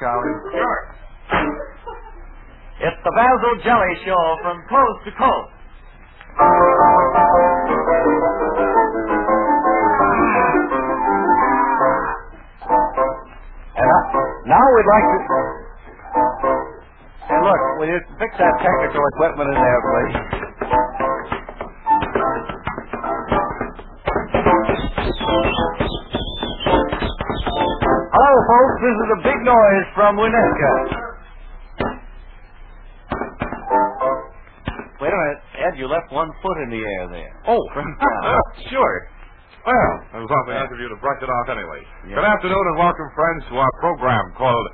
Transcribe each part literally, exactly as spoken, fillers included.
Charlie? Sure. It's the Basil Jelly Show from coast to coast. And uh, now we'd like to... Hey, look, will you fix that technical equipment in there, please? Hello, folks. This is a big noise from Winnetka. Wait a minute. Ed, you left one foot in the air there. Oh, sure. Well, it was awfully nice of you to brush it off anyway. Yeah. Good afternoon and welcome, friends, to our program called...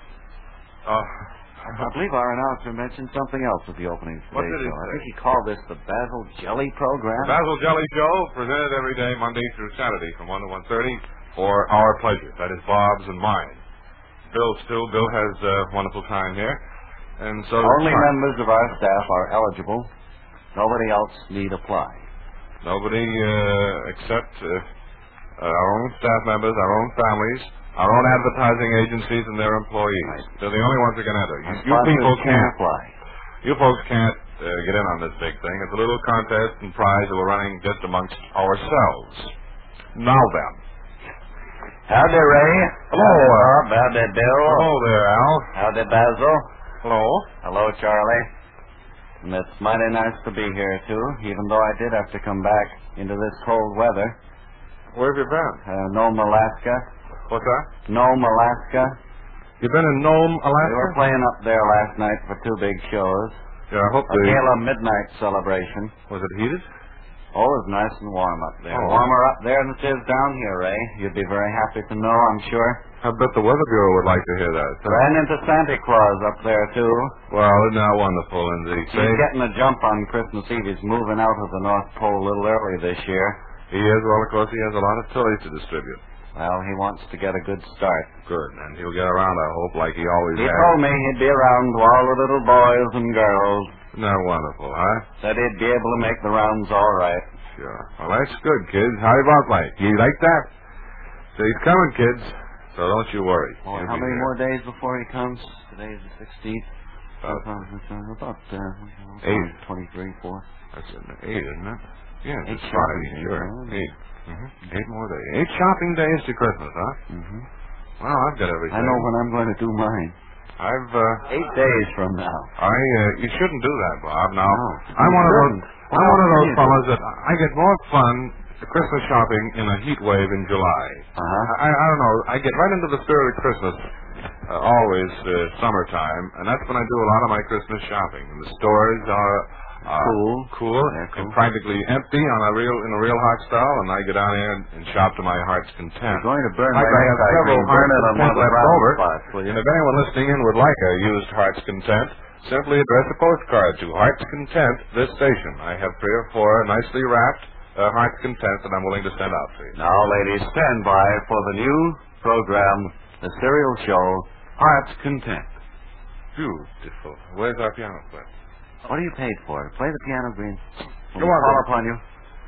Uh, I believe our announcer mentioned something else at the opening of What today's did he show. I say? think he called this the Basil Jelly Program. The Basil Jelly Show, presented every day, Monday through Saturday, from one to one thirty, for our pleasure. That is Bob's and mine. Bill's too. Bill has a wonderful time here. And so Only fun. members of our staff are eligible. Nobody else need apply. Nobody uh, except uh, our own staff members, our own families, our own advertising agencies, and their employees. Right. They're the only ones who can enter. You, you Sponsors people can't can't. apply. You folks can't uh, get in on this big thing. It's a little contest and prize that we're running just amongst ourselves. Now then. Howdy, Ray. Hello. Howdy, Bob. Howdy, Bill. Hello there, Al. Howdy, Basil. Hello. Hello, Charlie. And it's mighty nice to be here, too, even though I did have to come back into this cold weather. Where have you been? Uh, Nome, Alaska. What's that? Nome, Alaska. You've been in Nome, Alaska? We were playing up there last night for two big shows. Yeah, I hope A the... gala midnight celebration. Was it heated? Oh, it was nice and warm up there. Oh. Warmer up there than it is down here, Ray. You'd be very happy to know, I'm sure. I bet the Weather Bureau would like to hear that. Ran into Santa Claus up there, too. Well, isn't that wonderful, Lindsay? He's getting a jump on Christmas Eve. He's moving out of the North Pole a little early this year. He is, well, of course, he has a lot of toys to distribute. Well, he wants to get a good start. Good, and he'll get around, I hope, like he always He has. told me he'd be around to all the little boys and girls. Isn't that wonderful, huh? Said he'd be able to make the rounds all right. Sure. Well, that's good, kids. How about like? You like that? So he's coming, kids. So don't you worry. Boy, He'll how be many here. more days before he comes? Today's the sixteenth. About, About uh, Eight. twenty-three, four. that's an eight, isn't it? Yeah, Eight it's shopping Friday, days, sure. huh? Eight. Mm-hmm. Eight more days. Eight shopping days to Christmas, huh? Mm-hmm. Well, I've got everything. I know when I'm going to do mine. I've, uh... Eight days from now. I, uh, you shouldn't do that, Bob. Now, No, I'm you one of those, shouldn't. I'm one of those Why? fellows that I get more fun Christmas shopping in a heat wave in July. Uh-huh. I, I don't know. I get right into the spirit of Christmas, uh, always uh, summertime, and that's when I do a lot of my Christmas shopping. And the stores are uh, Cool. cool, Yeah, cool. and practically empty on a real in a real hot style, and I go down there and, and shop to my heart's content. You're going to burn Like my I have necktie several cream. Burn hearts it on one content of the left brown over, spots, will you? and if anyone listening in would like a used Heart's Content, simply address a postcard to Heart's Content, this station. I have three or four nicely wrapped uh, Heart's Content that I'm willing to send out to you. Now, ladies, stand by for the new program, the serial show, Heart's Content. Beautiful. Where's our piano player? What are you paid for? Play the piano, Green. Go Will on, call Green. upon you.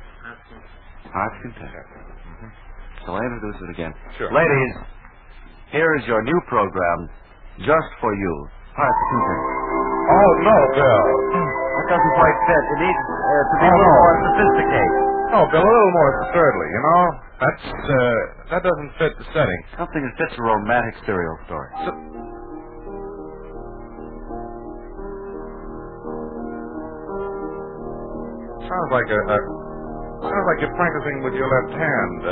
Heart's Content. So I introduce it again. Sure. Ladies, here is your new program, just for you, Heart's Content. Oh, no, Bill. That doesn't quite fit. It needs uh, to be Oh, a little no. more sophisticated. Oh, Bill, a little more absurdly, you know? That's, uh, that doesn't fit the setting. Something that fits a romantic serial story. So, sounds like a, a, sounds like you're practicing with your left hand, uh,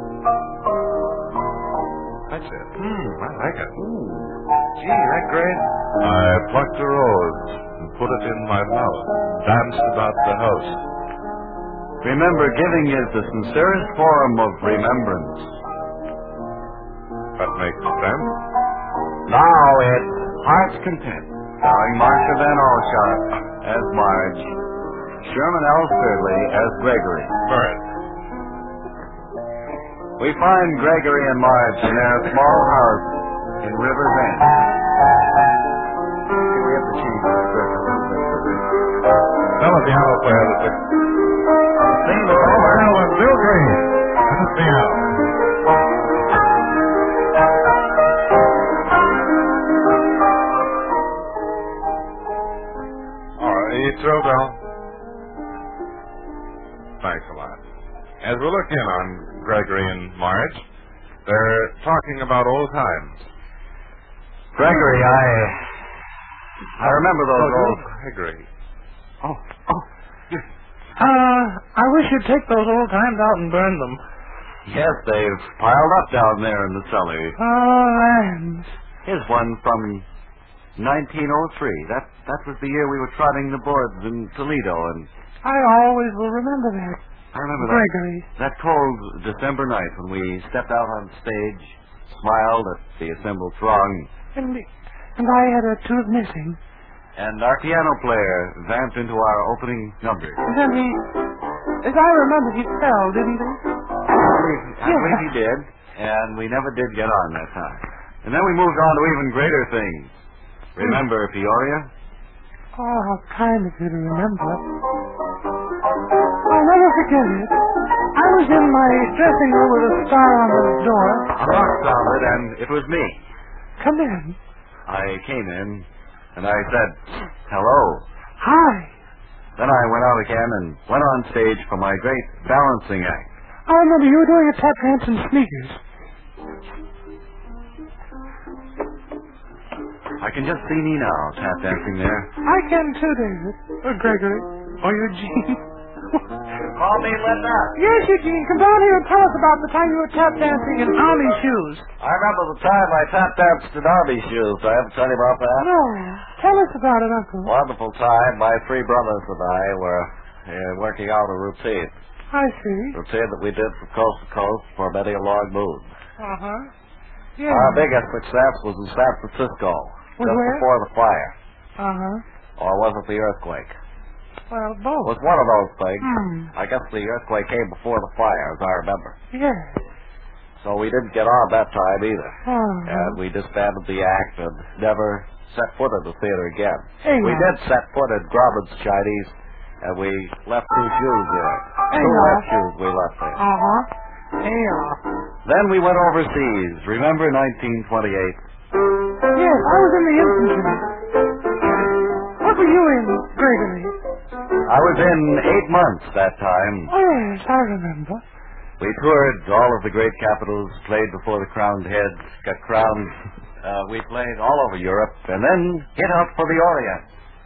that's it. Hmm, I like it. Gee, that great? I plucked a rose and put it in my mouth, danced about the house. Remember, giving is the sincerest form of remembrance. That makes sense. Now it's Heart's Content, starring Marcia Van Alshot as Marge, Sherman L. Sturdley as Gregory. First. We find Gregory and Marge in their small house in River's End. We have to change the script a little bit. Tell the piano player that the Sing the Oh, over. Alan, Bill Green. On the piano. look in on Gregory and Marge. They're talking about old times. Gregory, I... I remember those oh, old... Gregory. Oh, oh. Uh, I wish you'd take those old times out and burn them. Yes, they've piled up down there in the cellar. Oh, lands. Here's one from nineteen oh three. That that was the year we were trotting the boards in Toledo, and I always will remember that. I remember Gregory. that, that cold December night when we stepped out on stage, smiled at the assembled throng. And, and I had a tooth missing. And our piano player vamped into our opening number. And then he, as I remember, he fell, didn't he? I believe, I Yeah. believe he did, and we never did get on that time. And then we moved on to even greater things. Remember Peoria? Oh, how kind of you to remember. I'll never forget it. I was in my dressing room with a star on the door. A knock sounded, and it was me. Come in. I came in, and I said, hello. Hi. Then I went out again and went on stage for my great balancing act. I remember you were doing a tap dance in sneakers. I can just see me now, tap dancing there. I can too, David. Or Gregory. Or Eugene. Call me Linda. Yes, Eugene. Come down here and tell us about the time you were tap dancing in army shoes. I remember the time I tap danced in army shoes. Do I have to tell you about that? No. Tell us about it, Uncle. Wonderful time. My three brothers and I were uh, working out a routine. I see. Routine that we did from coast to coast for many a long moon. Uh-huh. Yeah. Our biggest success was in San Francisco. Was just where? before the fire. Uh-huh. Or was it the earthquake? Well, It both. was one of those things. Hmm. I guess the earthquake came before the fire, as I remember. Yes. So we didn't get on that time either. Uh-huh. And we disbanded the act and never set foot in the theater again. Hey, we now. did set foot in Grauman's Chinese, and we left two shoes there. Hey, two now. left shoes we left there. Uh-huh. Hey, uh. Then we went overseas. Remember nineteen twenty-eight? Yes, I was in the infantry. What were you in, Gregory? I was in eight months that time. Oh, yes, I remember. We toured all of the great capitals, played before the crowned heads, got crowned. Uh, we played all over Europe, and then hit out for the Orient.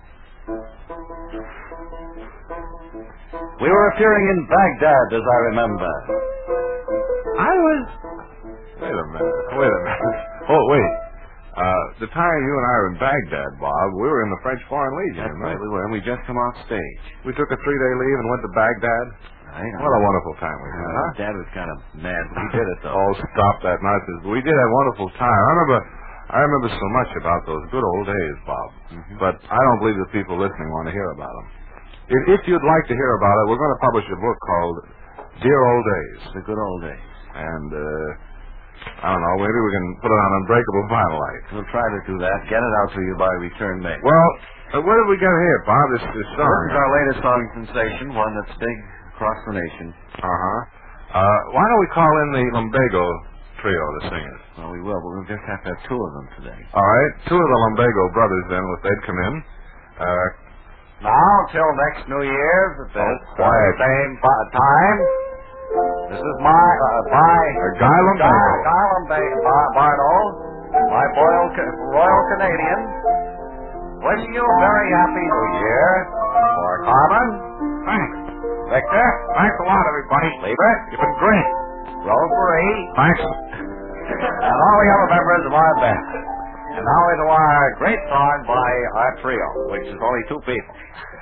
We were appearing in Baghdad, as I remember. I was... Wait a minute. Wait a minute. Oh, wait. Uh, the time you and I were in Baghdad, Bob, we were in the French Foreign Legion. That's right, remember? we were, and we just come off stage. We took a three-day leave and went to Baghdad. I know. What a wonderful time we had, Uh, huh? Dad was kind of mad, but he did it, though. Oh, stop that nonsense. We did have a wonderful time. I remember I remember so much about those good old days, Bob. Mm-hmm. But I don't believe the people listening want to hear about them. If, if you'd like to hear about it, we're going to publish a book called Dear Old Days. The good old days. And, uh, I don't know, maybe we can put it on Unbreakable Vinyl. We'll try to do that. Get it out to you by return mail. Well, uh, what did we get here, Bob? This, this song. This is our latest song sensation, one that's big across the nation. Uh-huh. Uh, why don't we call in the Lumbago trio to sing it? Well, we will, but we'll just have to have two of them today. All right. Two of the Lumbago brothers, then, if they'd come in. Uh, Now, till next New Year's at this Oh, quiet. uh, same fi- time, this is my, uh, my, uh, Guy Lumbago. Guy, Guy Lumbago, Bar- Bardo, my Royal, Ca- Royal Canadian, wishing you a very happy New Year. For Carmen, Thanks. Victor, Thanks a lot, everybody. Lieber, You've been great. Rosemary, Thanks. and all the other members of our band. And now into our great song by our trio, which is only two people.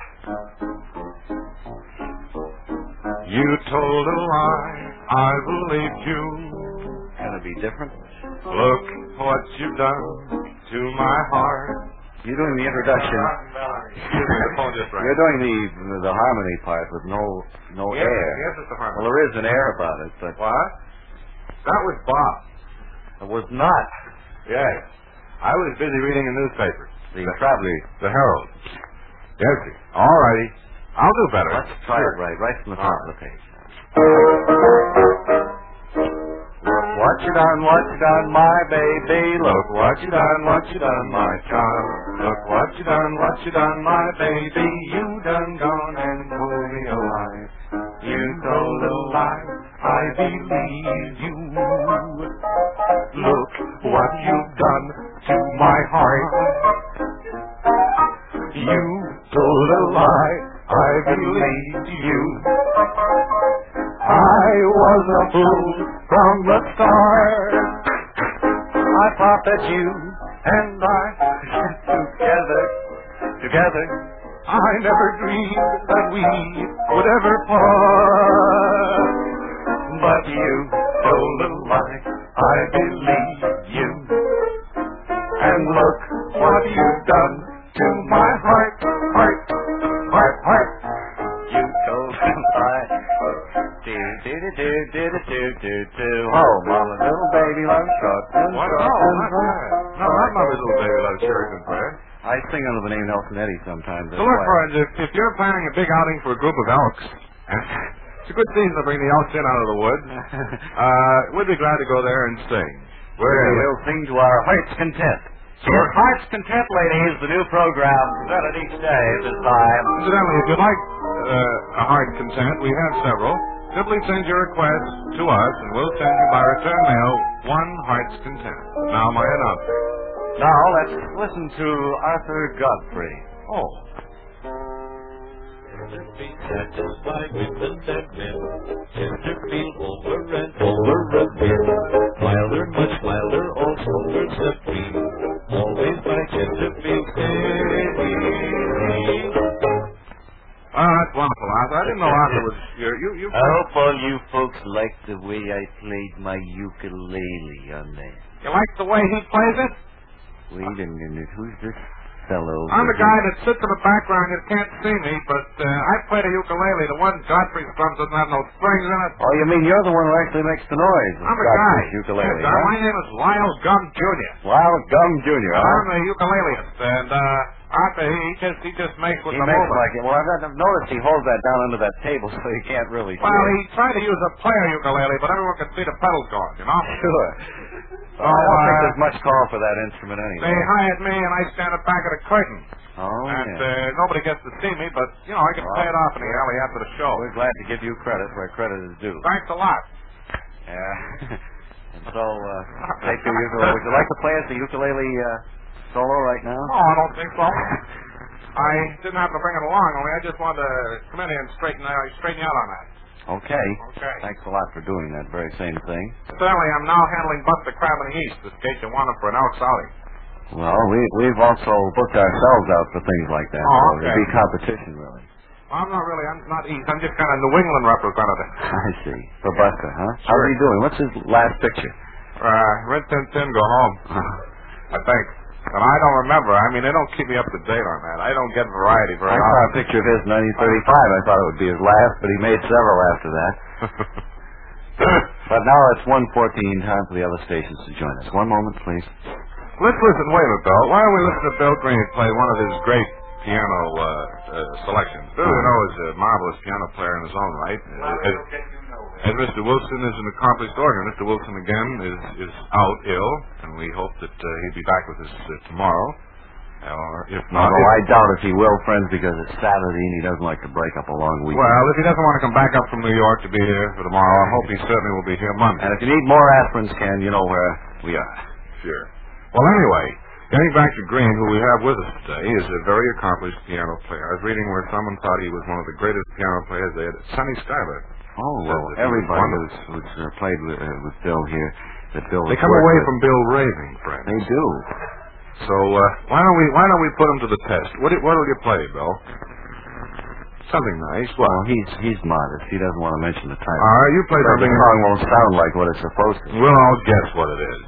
You told a lie. I believed you. Can it be different? Look what you've done to my heart. You're doing the introduction. Excuse me, the phone just rang. You're doing the the harmony part with no no Yes, air. yes, it's a harmony. Well, there is an air about it, but What? That was Bob. it was not Yes. I was busy reading a newspaper. the traveler. The Herald. Yes, sir. All righty. I'll do better. Let's try it right, right from the top of the page. Look what you done, what you done, my baby. Look what you done, what you done, my child. Look what you done, what you done, my baby. You done gone and pulled me alive. You told a lie. I believe you. Look what you've done to my heart. You told a lie, I believed you. I was a fool from the start. I thought that you and I together, together. I never dreamed that we would ever part. But you told a lie, I believe you. And look what you've done to my heart, heart, heart, heart. You told a lie. Do do do do do do do do. Oh, mama, little baby love shot. What? No, not that. No, not Mother's Little Baby Love Shuriken Prayer. I sing under the name Nelson Eddy sometimes. So look, friends, if, if you're planning a big outing for a group of elks, it's a good season to bring the elks in out of the woods. Uh, we'd be glad to go there and sing. We're, we'll sing to our heart's content. Sure. Yes, Heart's Content, ladies, the new program presented each day at this time. Incidentally, if you'd like uh, a heart content, we have several. Simply send your request to us, and we'll send you by return mail one Heart's Content. Now, my announcer. Now, let's listen to Arthur Godfrey. Oh. Be satisfied with the dead men. Chesterfield over and over again. Milder, much milder, all soldiers agree. Always by Chesterfield steady. Oh, that's wonderful, Arthur. I didn't know Arthur was here. You, you. I hope all you folks like the way I played my ukulele on there. You like the way he plays it? Wait a minute, who's this fellow? I'm the guy that sits in the background. You can't see me, but uh, I play the ukulele. The one Godfrey strums doesn't have no strings in it. Oh, you mean you're the one who actually makes the noise? I'm the guy. Ukulele. Yes, uh, huh? my name is Lyle Gum Junior Lyle Gum Junior Huh? I'm the ukuleleist, and uh, Arthur, he just he just makes with He the makes movement. like it. Well, I've noticed he holds that down under that table, so you can't really see Well, it. he tried to use a player ukulele, but everyone could see the pedals going, you know? Sure. So, I don't think uh, there's much call for that instrument anyway. They hired me, and I stand at the back of the curtain. Oh, and yeah. uh, nobody gets to see me, but, you know, I can Well, play it off in the alley after the show. We're glad to give you credit where credit is due. Thanks a lot. Yeah. And so, uh, take your ukulele. Would you like to play us the ukulele uh, solo right now? Oh, I don't think so. I didn't have to bring it along, only I just wanted to come in here and straighten, uh, straighten you out on that. Okay. Okay. Thanks a lot for doing that very same thing. Incidentally, I'm now handling Buster Crab in the East, this case you wanted for an Elks outing. Well, we, we've also booked ourselves out for things like that. Oh, so okay. There'll be competition, really. Well, I'm not really, I'm not East, I'm just kind of New England representative. I see. For Buster, huh? How's he doing? What's his last picture? Uh, Red Tin Tin, go home. I think. And I don't remember. I mean, they don't keep me up to date on that. I don't get variety very I saw often. a picture of his in nineteen thirty-five. I thought it would be his last, but he made several after that. But now it's one fourteen, time for the other stations to join us. One moment, please. Let's listen. Wait a minute, Bill. Why don't we listen to Bill Green play one of his great piano uh, uh, selections? Bill, you know, is a marvelous piano player in his own right. Uh, as, as Mister Wilson is an accomplished organist, Mister Wilson again is is out ill, and we hope that uh, he'll be back with us uh, tomorrow. Or if not, Although if, I doubt if he will, friends, because it's Saturday and he doesn't like to break up a long weekend. well, if he doesn't want to come back up from New York to be here for tomorrow, I hope he certainly will be here Monday. And if you need more aspirins, Ken, you know where we are. Sure. Well, anyway, getting back to Green, who we have with us today, is a very accomplished piano player. I was reading where someone thought he was one of the greatest piano players they had. Sonny Schuyler. Oh, Says well, that he was everybody wonderful. who's, who's uh, played with, uh, with Bill here, that Bill They has come worked away with, from Bill raving, friends. They do. So uh, why don't we why don't we put him to the test? What what will you play, Bill? Something nice. What? Well, he's he's modest. He doesn't want to mention the title. All right, you play So the something. song won't sound like what it's supposed to. We'll all guess what it is.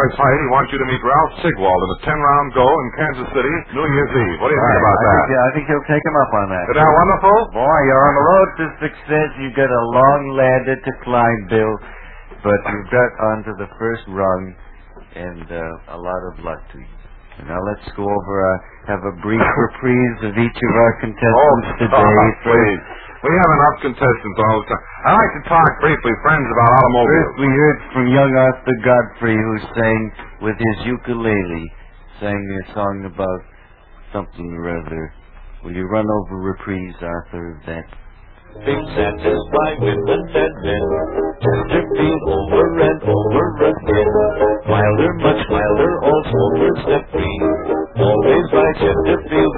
Price Fight, he wants you to meet Ralph Sigwald in a ten-round go in Kansas City, New Year's Eve. What do you think about I that? Think, I think he'll take him up on that. Isn't that wonderful? Boy, you're on the road to success. You've got a long ladder to climb, Bill, but you've got onto the first rung, and uh, a lot of luck to you. Now let's go over, uh, have a brief reprise of each of our contestants oh, today. Oh, please. We have enough contestants all the time. I like to talk briefly, friends, about automobiles. First, we heard from young Arthur Godfrey, who sang with his ukulele, sang a song about something or other. Will you run over reprise, Arthur, of that? Being satisfied with the dead men, Chesterfield over and over again. Milder, much milder, all smokers set free. Always by Chesterfield,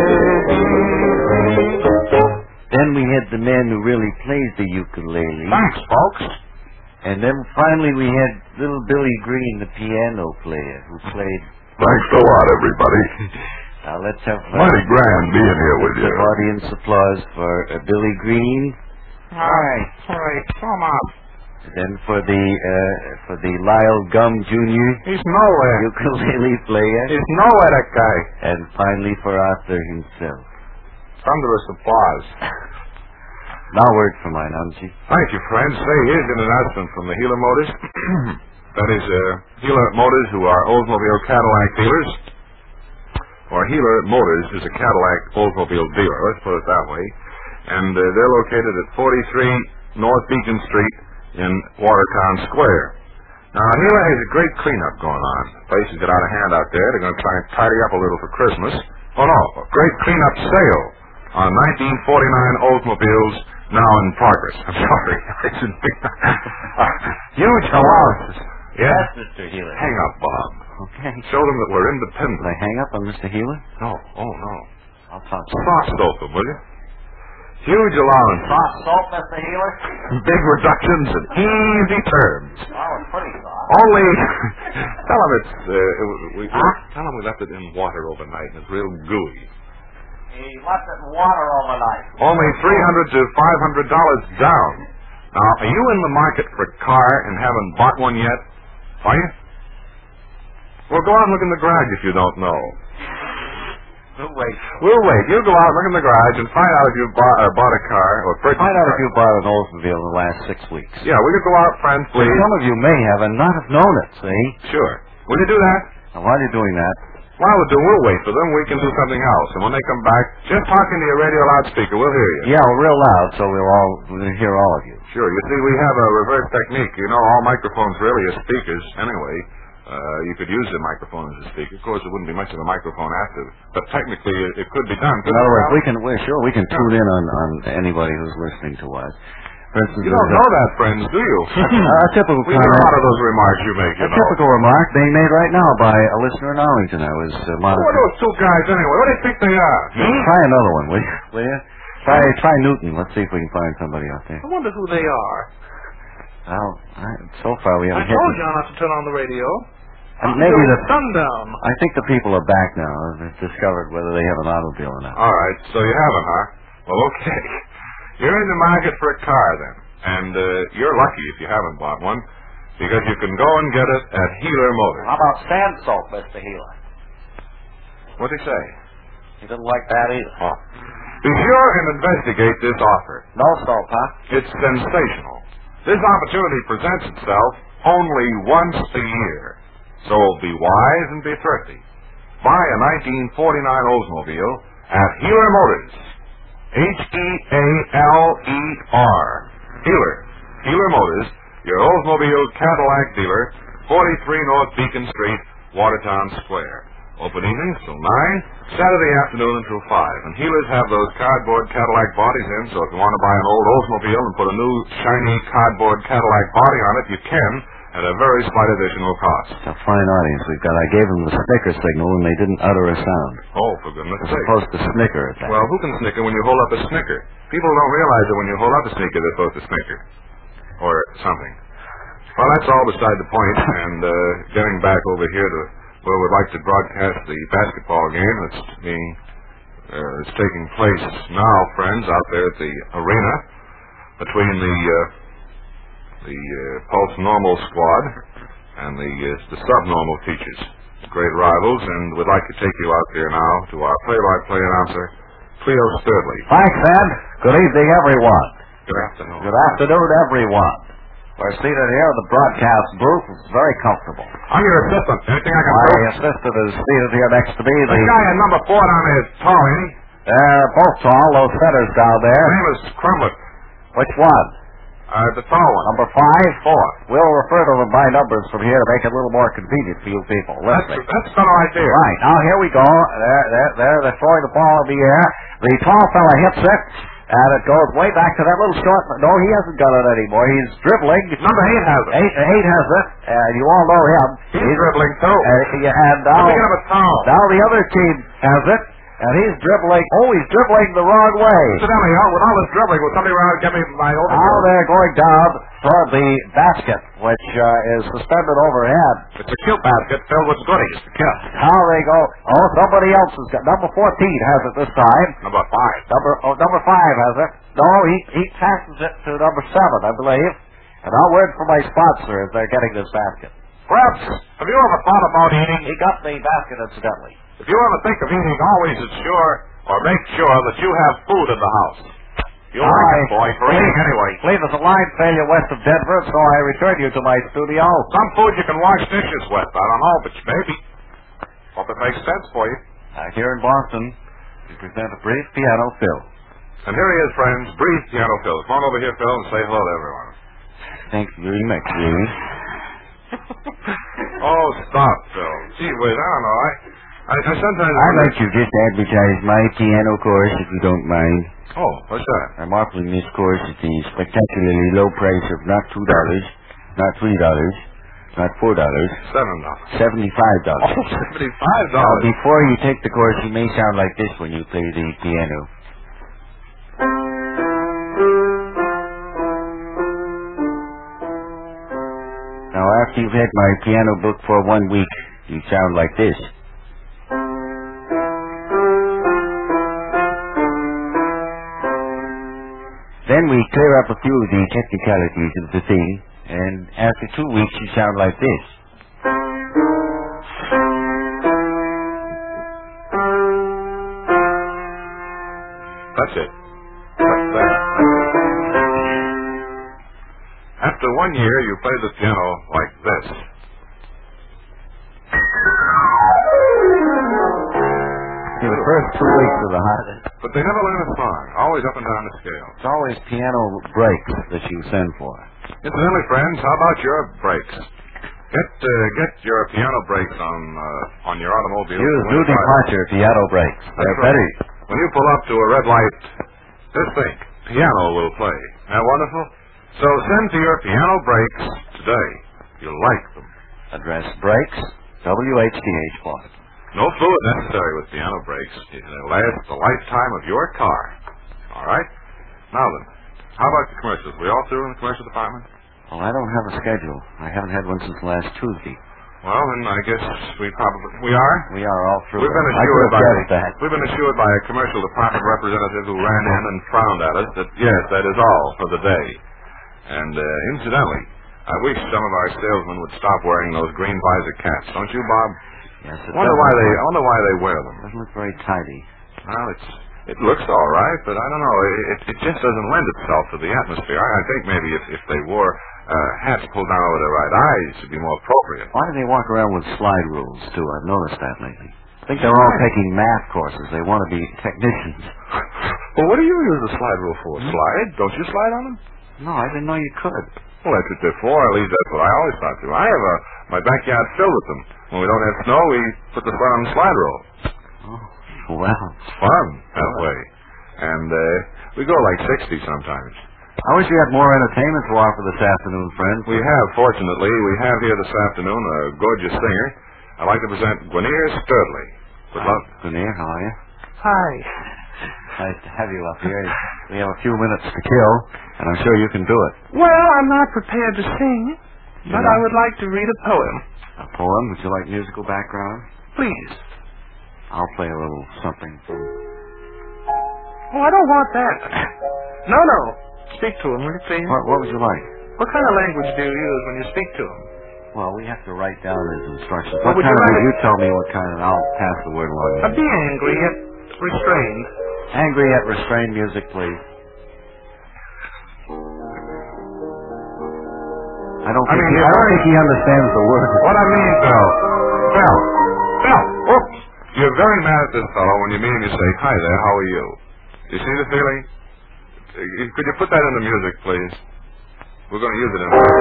every Then we had the man who really plays the ukulele. Thanks, folks. And then finally we had little Billy Green, the piano player, who played... Thanks a lot, everybody. Now let's have uh, Mighty grand being here with you. some audience applause for uh, Billy Green. All right. All right. Come on. Then for the uh, for the Lyle Gum Junior He's nowhere. ukulele player. He's nowhere, that guy. And finally for Arthur himself. Thunderous applause. Now word from mine, Angie. Thank you, friends. Say, here's an announcement from the Healer Motors. That is, uh, Healer Motors, who are Oldsmobile Cadillac dealers. Or Healer Motors is a Cadillac Oldsmobile dealer, let's put it that way. And uh, they're located at forty-three North Beacon Street in Watertown Square. Now, Healer has a great cleanup going on. The place has got out of hand out there. They're going to try and tidy up a little for Christmas. Oh, no, a great cleanup sale on nineteen forty-nine Oldsmobiles now in progress. I'm sorry. uh, huge allowances. Yeah? Yes, Mister Healer. Hang up, Bob. Okay. Show them that we're independent. Will I hang up on Mister Healer? No, oh, no. I'll talk to Soft soap them, will you? Huge allowance. Soft soap, Mister Healer? Big reductions and easy terms. Oh, it's pretty soft. Only, tell them it's, uh, it, we, Huh? tell them we left it in water overnight and it's real gooey. He left it in water overnight. Only three hundred to five hundred dollars down. Now, are you in the market for a car and haven't bought one yet? Are you? Well, go out and look in the garage if you don't know. We'll wait. We'll wait. You go out, look in the garage, and find out if you bought, uh, bought a car or purchased Find a out car. if you bought an Oldsmobile in the last six weeks. Yeah, will you go out, friends, please? Some of you may have and not have known it, see? Sure. Will you do that? Now, while you're doing that, While we're doing, we'll wait for them. We can do something else. And when they come back, just talk into your radio loudspeaker. We'll hear you. yeah, real loud so we'll all we'll hear all of you. Sure. You see, we have a reverse technique. You know, all microphones really are speakers anyway. Uh, you could use the microphone as a speaker. Of course, it wouldn't be much of a microphone after. But technically, it, it could be done. In other words, we can, we're sure we can tune in on, on anybody who's listening to us. For instance, You don't know that, friends, do you? a typical We hear a comment, lot of those remarks you make, you a know. typical remark being made right now by a listener in Arlington. I was uh, Who are monitoring. those two guys anyway? What do you think they are? Hmm? Try another one, will you? Will you? Try, try Newton. Let's see if we can find somebody out there. I wonder who they are. Well, I, so far we I haven't hit told them. you not to turn on the radio. And maybe Until the, it's sundown. I think the people are back now. They've discovered whether they have an automobile or not. All right, so you haven't, huh? Well, okay. You're in the market for a car, then. And uh, you're lucky if you haven't bought one, because you can go and get it at Healer Motors. How about sand salt, Mister Healer? What'd he say? He didn't like that either. Oh. Be sure and investigate this offer. No salt, huh? It's sensational. This opportunity presents itself only once a year. So be wise and be thrifty. Buy a nineteen forty-nine Oldsmobile at Healer Motors. H E A L E R. Healer. Healer Motors, your Oldsmobile Cadillac dealer, forty-three North Beacon Street, Watertown Square. Open evenings till nine, Saturday afternoon until five. And Healers have those cardboard Cadillac bodies in, so if you want to buy an old Oldsmobile and put a new shiny cardboard Cadillac body on it, you can, at a very slight additional cost. It's a fine audience we've got. I gave them the snicker signal and they didn't utter a sound. Oh, for goodness They're sake. supposed to snicker at that. Well, who can snicker when you hold up a snicker? People don't realize that when you hold up a sneaker, they're supposed to snicker. Or something. Well, that's all beside the point, and uh, getting back over here to where we'd like to broadcast the basketball game that's being, uh, it's taking place now, friends, out there at the arena between the, uh, the uh, Pulse Normal squad and the uh, the subnormal teachers. Great rivals, and we'd like to take you out there now to our play-by-play announcer, Cleo Sturdley. Thanks, Ed. Good evening, everyone. Good afternoon. Good afternoon, everyone. We're seated here in the broadcast booth. It's very comfortable. I'm your assistant. Anything I can My do? assistant is seated here next to me. The The, guy at number four down there is tall, ain't he? they're both tall, those centers down there. His name is Crumlett. Which one? Uh, the tall one. Number five? Four. We'll refer to them by numbers from here to make it a little more convenient for you people. That's, Listening. that's the idea. Right. Now, here we go. There, there, there. They're throwing the ball in the air. The tall fella hits it, and it goes way back to that little short... No, he hasn't got it anymore. He's dribbling. Number eight has it. Eight, eight has it, and you all know him. He's, dribbling, too. Uh, yeah, and now, Speaking of a tall. now the other team has it, and he's dribbling. Oh, he's dribbling the wrong way. Incidentally, all, with all this dribbling, will somebody around get me my Now overcoat? they're going down toward the basket, which uh, is suspended overhead. It's a cute basket filled with goodies. Yeah. Now they go. Oh, somebody else has got. Number fourteen has it this time. Number five. Number oh, number five has it. No, he he passes it to number seven, I believe. And I'll word for my sponsor as they're getting this basket. Gramps, have you ever thought about eating? He got the basket incidentally. If you ever think of eating, always ensure or make sure that you have food in the house. You'll All like right. it, boy, for eating anyway. Believe there's a line failure west of Denver, so I return you to my studio. Some food you can wash dishes with. I don't know, but maybe. Hope it makes sense for you. Uh, here in Boston, we present a brief piano fill. And here he is, friends. Brief Piano Phil. Come on over here, Phil, and say hello to everyone. Thank you very much, Willie. Oh, stop, Phil. Gee whiz, I don't know. I, I, I sometimes... I'd like to just advertise my piano course, if you don't mind. Oh, what's that? I'm offering this course at the spectacularly low price of not two dollars, not three dollars, not four dollars, Seven dollars. seventy-five dollars. Oh, seventy-five Now, dollars. before you take the course, you may sound like this when you play the piano. Now, after you've had my piano book for one week, you sound like this. Then we clear up a few of the technicalities of the thing, and after two weeks, you sound like this. That's it. That's that. After one year, you play the piano like this. For the first two weeks of the holiday. But they never learn a song. Always up and down the scale. It's always piano breaks that you send for. Incidentally, friends, how about your brakes? Get uh, get your piano brakes on uh, on your automobile. Use when new you drive. departure piano breaks. That's They're right. very... When you pull up to a red light, just think, piano will play. Isn't that wonderful? So send to your piano brakes today. You'll like them. Address brakes, W H D H Boston. No fluid necessary with piano brakes. It'll last the lifetime of your car. All right? Now then, how about the commercials? We all through in the commercial department? Well, I don't have a schedule. I haven't had one since last Tuesday. Well, then I guess we probably... We are? We are all through. We've been I could assured have by guessed that. we've been assured by a commercial department representative who ran in and frowned at us that yes, that is all for the day. And uh, incidentally, I wish some of our salesmen would stop wearing those green visor caps. Don't you, Bob? Yes, it Wonder doesn't why they look- I wonder why they wear them. doesn't look very tidy. Well, it's it looks all right, but I don't know. It it just doesn't lend itself to the atmosphere. I, I think maybe if if they wore uh, hats pulled down over their right eyes, it would be more appropriate. Why do they walk around with slide rules, too? I've noticed that lately. I think they're all taking math courses. They want to be technicians. Well, what do you use the slide rule for? Slide? Don't you slide on them? No, I didn't know you could. Well, that's what they're for. At least that's what I always thought to. I have a my backyard filled with them. When we don't have snow, we put the sled on the slide rule. Oh, well. It's fun that way. And uh, we go like sixty sometimes. I wish we had more entertainment to offer this afternoon, friends. We have, fortunately, we have here this afternoon a gorgeous singer. I'd like to present Gwinear Sturdley. Good luck. Gwinear, how are you? Hi. Nice to have you up here. We have a few minutes to kill, and I'm sure you can do it. Well, I'm not prepared to sing, but Yeah. I would like to read a poem. A poem? Would you like musical background? Please. I'll play a little something. Oh, I don't want that. No, no. Speak to him, will you please? What, what would you like? What kind of language do you use when you speak to him? Well, we have to write down his instructions. What What would kind you of like you tell me what kind, and I'll pass the word along. Uh, be angry yet restrained. Angry at restrained music, please. I don't I think, mean, he, you're I don't very- think he understands the word. What I mean, Bill. Bill. Bill. Oops. You're very mad at this fellow when you meet him, you say, hi there, how are you? You see the feeling? Uh, Could you put that in the music, please? We're going to use it in a minute.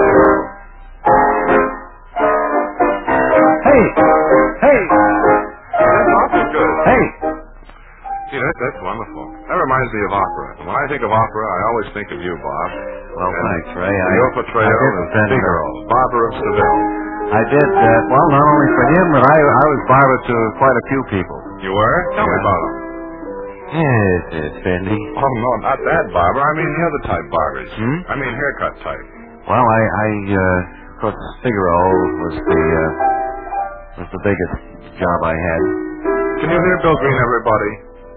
Hey! Hey! That's awfully good. Hey! See, that, that's wonderful. That reminds me of opera. And when I think of opera, I always think of you, Bob. Well, And thanks, Ray. I, Your portrayal I did as spend, Figaro, Barbara of Seville. I did, uh, well, not only for him, but I, I was barber to quite a few people. You were? Tell me Yeah. about him. Yes, yes, Fendi. Oh, no, not that barber. I mean the other type barbers. Hmm? I mean haircut type. Well, I, I, uh, of course, Figaro was the, uh, was the biggest job I had. Can you hear Bill Green, everybody?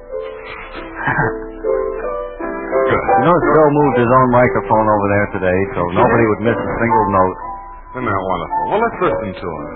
Good. You notice Bill moved his own microphone over there today, so nobody would miss a single note. Isn't that wonderful? Well, let's listen to him.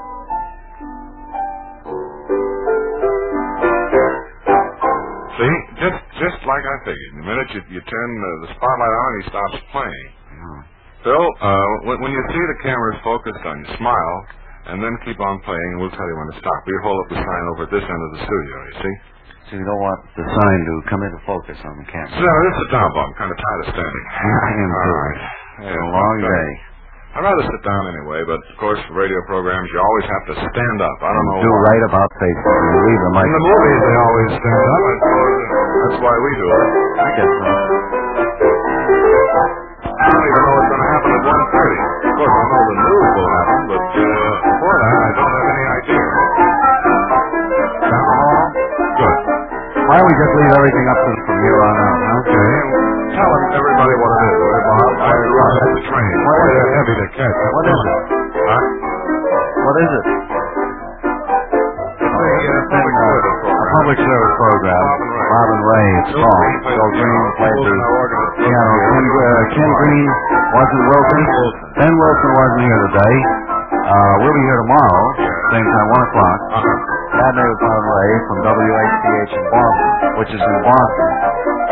See, just just like I figured. The minute you, you turn uh, the spotlight on, he stops playing. Oh. Phil, uh, when, when you see the cameras focused on you, smile, and then keep on playing, and we'll tell you when to stop. We hold up the sign over at this end of the studio, you see? So you don't want the sign to come into focus on the camera. So, this is down, Bob. I'm kind of tired of standing. I am too. All right. It's Yeah, a long okay. day. I'd rather sit down anyway, but of course, for radio programs, you always have to stand up. I don't know Do why. right about face. You leave the In the microphone. movies, they always stand up. I suppose that's why we do it. I guess so. I don't even know what's going to happen at one thirty. Of course, I know the news will happen, but uh, before that, I don't have any idea. Down the hall? Good. Why don't we just leave everything up to from here on out, huh? Okay. Tell them, everybody, what it is, will you, Bob? I have to run at the train. What Boy, is they're it? heavy to catch. What is it? Huh? What is it? It's a uh, public Uh, service program. A public service program. Bob and Ray. Bob and Ray, it's Bill called. Green played Bill the Green piano. played the Wilson, our organist, piano. wasn't Ken, here. uh, Ken Green wasn't Wilson. Wilson. Ben Wilson wasn't here today. Uh, we'll be here tomorrow, Yeah. same time, one o'clock. Uh-huh. That name is Bob and Ray from W H C H in Boston, which is in Boston.